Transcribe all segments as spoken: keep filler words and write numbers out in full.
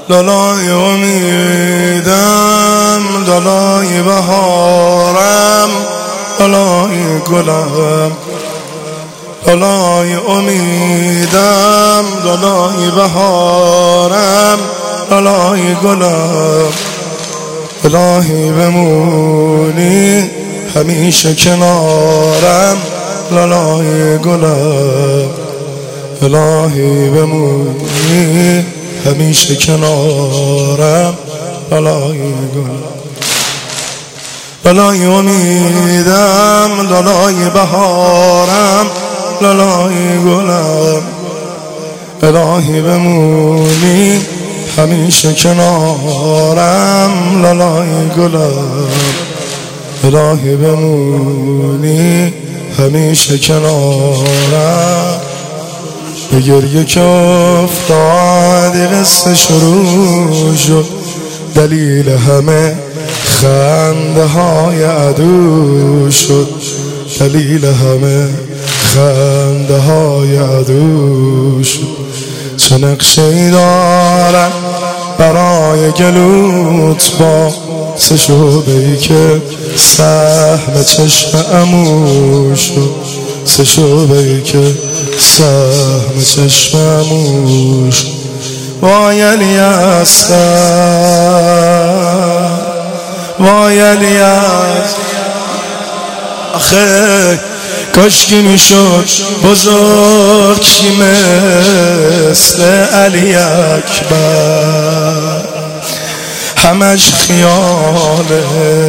لالای امیدم، لالای بهارم، لالای گلم. لالای امیدم، لالای بهارم، لالای گلم. الهی بمونی همیشه کنارم، لالای گلم. الهی بمونی همیشه کنارم، لالای گلم. لالای امیدم، لالای بهارم، لالای گلم. الهی بمونی همیشه کنارم، لالای گلم. الهی بمونی همیشه کنارم. به گریه که افتادی قصه شروع شد، دلیل همه خنده های عدو شد. دلیل همه خنده های عدو شد. چه نقشه‌ای دارن برای گلوت با سه شعبه‌ای که سهم چشم عمو شد. سه شعبه‌ای که سهم چشم عمو شد. وای علی اصغر، وای علی اصغر. آخه کاشکی میشد بزرگ چی مثل علی اکبر. همش خیاله،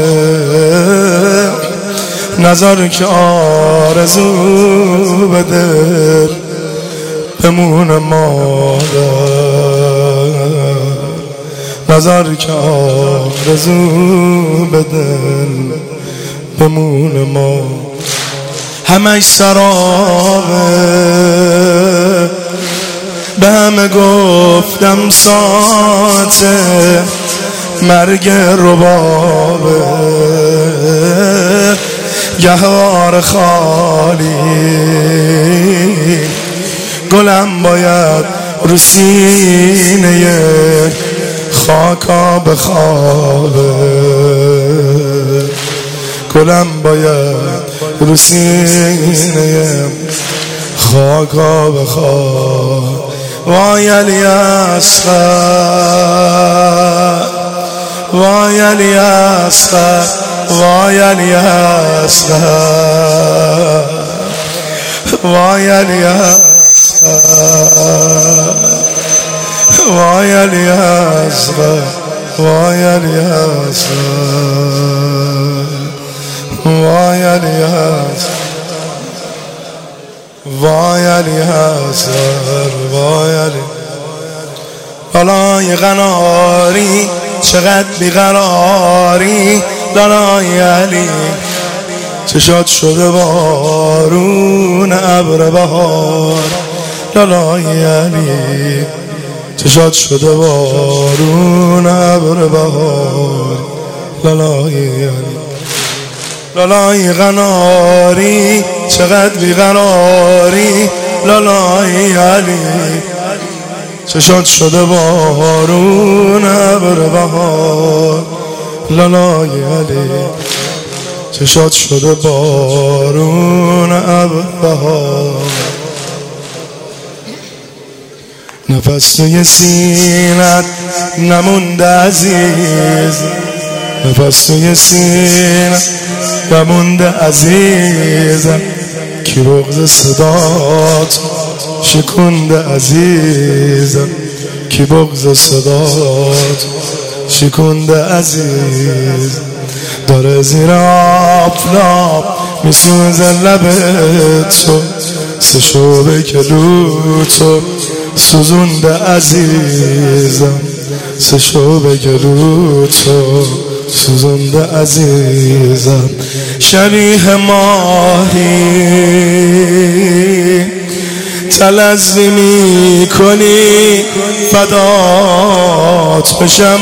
نظر که آرزو به دل بمونه مادر. نظر که آرزو به دل بمونه مادر. همش سرابه، به همه گفتم ساعته مرگ ربابه. گهوار خالی گلم باید رو سینه خاکا بخوابه. گلم باید رو سینه خاکا بخواب. وای علی اصغر، وای علی اصغر، وای علی اصغر، وای علی اصغر، وای علی اصغر، وای علی اصغر، وای علی اصغر، وای علی اصغر، وای علی. لالای قناری چقدر بیقراری، لالای علی. چشات شده بارون ابر بهار، لالای علی. چشات شده بارون ابر بهار، لالای علی. لالای قناری چقدر بیقراری، لالای علی. چشات شده بارون ابر بهار، لالای علی. چشات شده بارون ابر بهار. نفس توی سینت نمونده عزیز، نفس توی سینت نمونده عزیزم. کی بغض صدات شکونده عزیزم، کی بغض صدات شکونده عزیز. داره زیر آفتاب میسوزه لبت تو، سه شعبه گلوتو سوزونده عزیزم. سه شعبه گلوتو سوزونده عزیزم. شبیه ماهی تلظی می کنی، فدات بشم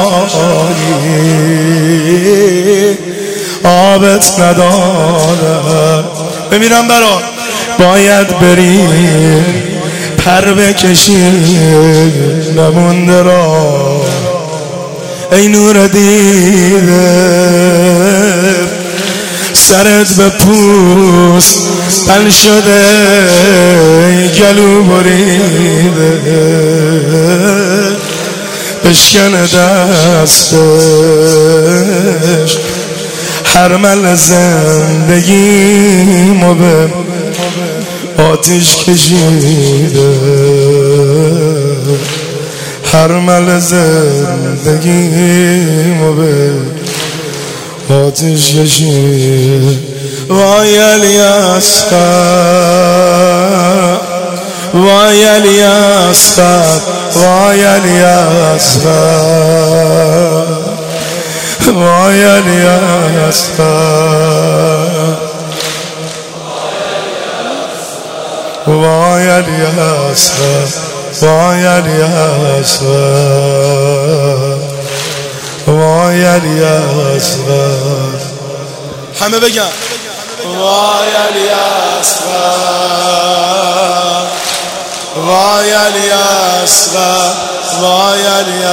الهی. آبت نداره بمیرم برات، باید بری پر بکشید نمونده را ای نور دیده سرت به پوست تن شده گلو بریده بشکنه دستش هر مل زندگیمو به آتیش کشیده هر مل زندگیمو به آتیش کشیده وای علی اصغر وای علی اصغر وای علی اصغر وای علی اصغر وای علی اصغر وای علی اصغر وای علی اصغر همه بگن وای علی اصغر وای علی اصغر وای علی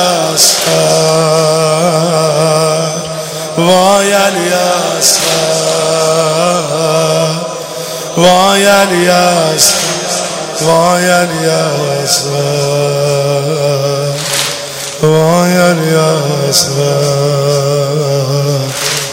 اصغر وای علی اصغر وای علی اصغر وای علی اصغر وای علی اصغر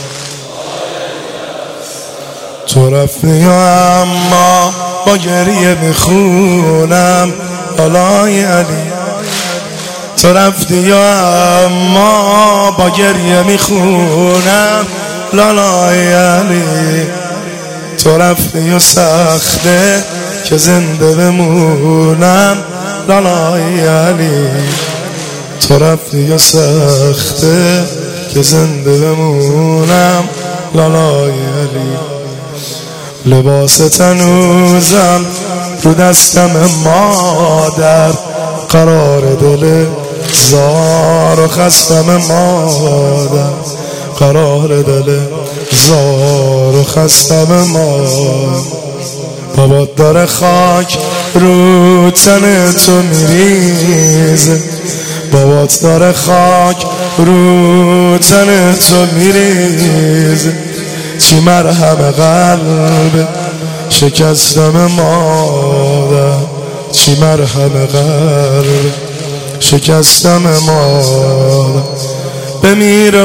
تو رفتی اما با گریه میخونم لالای علی تو رفتی اما با گریه میخونم لالای علی تو رفتی و سخته که زنده بمونم لالای علی تو رفتی و سخته که زنده بمونم لالای علی لباس تنوزم رو دستم مادر قرار دل زار و خستم مادر قرار دل زار و خستم مادر بابات داره خاک رو تن تو میریزه بابات داره خاک رو تن تو میریزه چی مرهم قلب شکستم مادر چی مرهم قلب شکستم مادر بمیر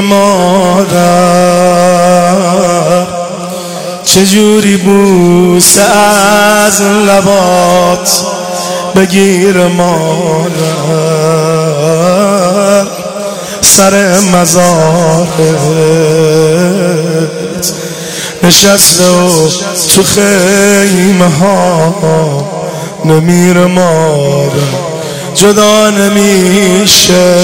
مادر چجوری بوسه از لبات بگیر مادر سر مزارت نشسته و تو خیمه ها نمیر مادر جدا نمیشه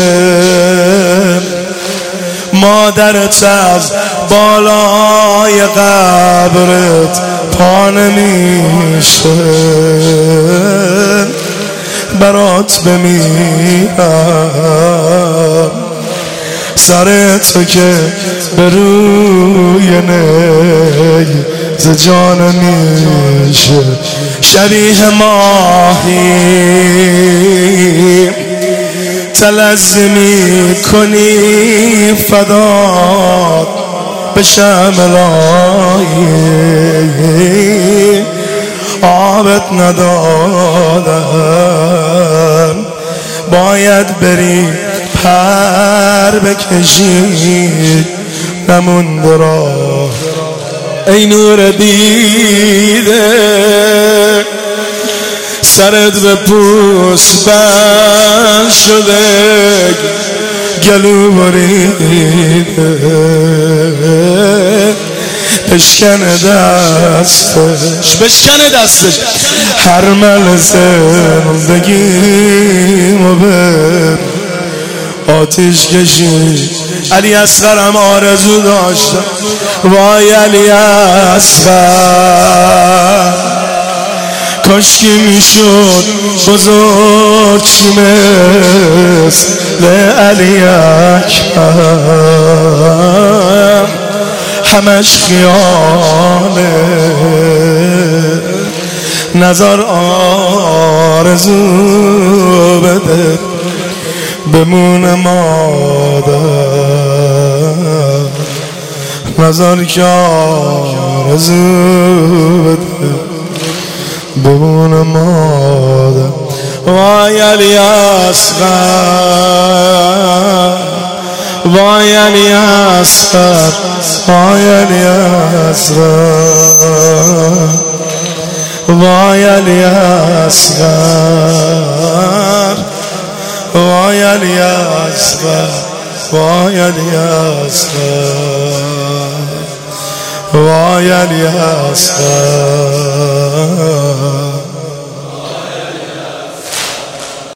مادرت از بالای قبرت پا نمیشه برات بمیرم سر تو که به روی نی ز جان میشه شبیه ماهی تلزمی کنی فدات بشم الهی آبت ندادم باید بری پر بکشید نمونده راه ای نور دیده سرت به پوست بند شده گلو بریده بشکنه دستش بشکنه دستش هر مل زندگیمو به آتیش کشید علی اصغر هم آرزو داشتم وای علی اصغر کاشکی میشد بزرگ چی مثل علی اکبر همش خیاله نظر آرزو بده بمونه مادر، نظر که آرزو بده بمونه مادر. وای علی اصغر، وای علی اصغر، وای علی اصغر، وای علی اصغر، وای علی اصغر، وای علی اصغر، وای علی اصغر.